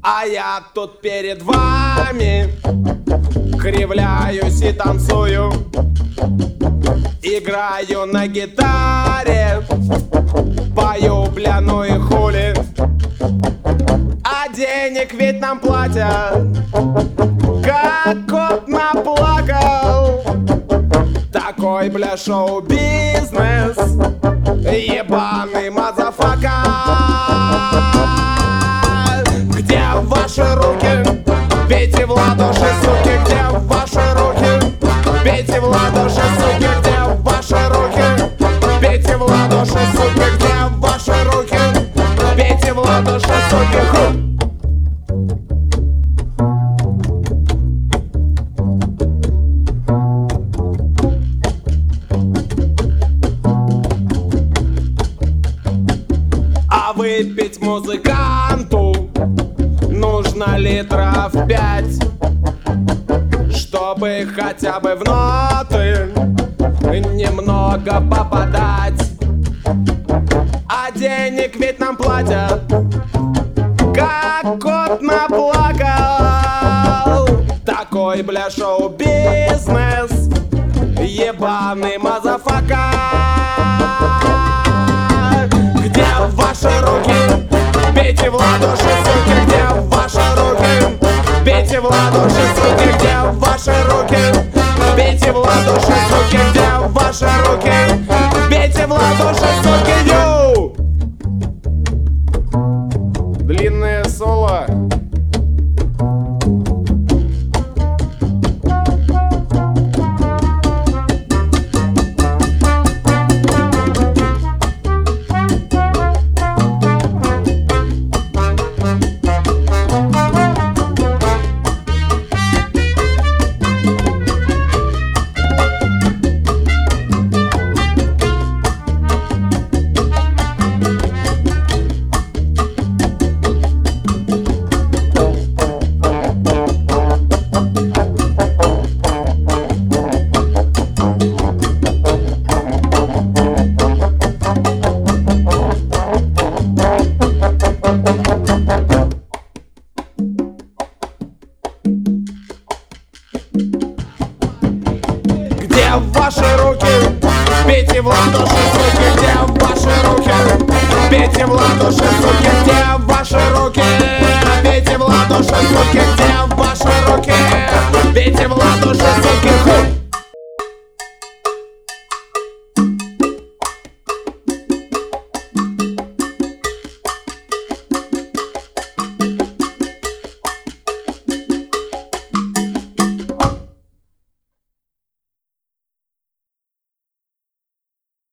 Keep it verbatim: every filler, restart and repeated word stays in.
А я тут перед вами кривляюсь и танцую, играю на гитаре, пою, бля, ну и хули. А денег ведь нам платят, как кот наплакал. Такой, бля, шоу-бизнес, ебаный мазафака. Где ваши руки? Бейте в ладоши, суки, где ваши руки? Бейте в ладоши, суки, где ваши руки? Бейте в ладоши, суки, где ваши руки? Бейте в ладоши, суки, ху! А выпить музыканту нужно литров пять, чтобы хотя бы в ноты немного попадать. А денег ведь нам платят, как кот наплакал. Такой, бля, шоу-бизнес, ебаный мазафака. Где ваши руки? Бейте в ладоши, суки, где ваши руки? Бейте в ладоши, суки, где ваши руки? Бейте в ладоши, суки, где ваши руки? Бейте в ладоши, суки, ю! Длинное соло. Где ваши руки? Бейте в ладоши, суки, где ваши руки? Бейте в ладоши, суки, где ваши руки?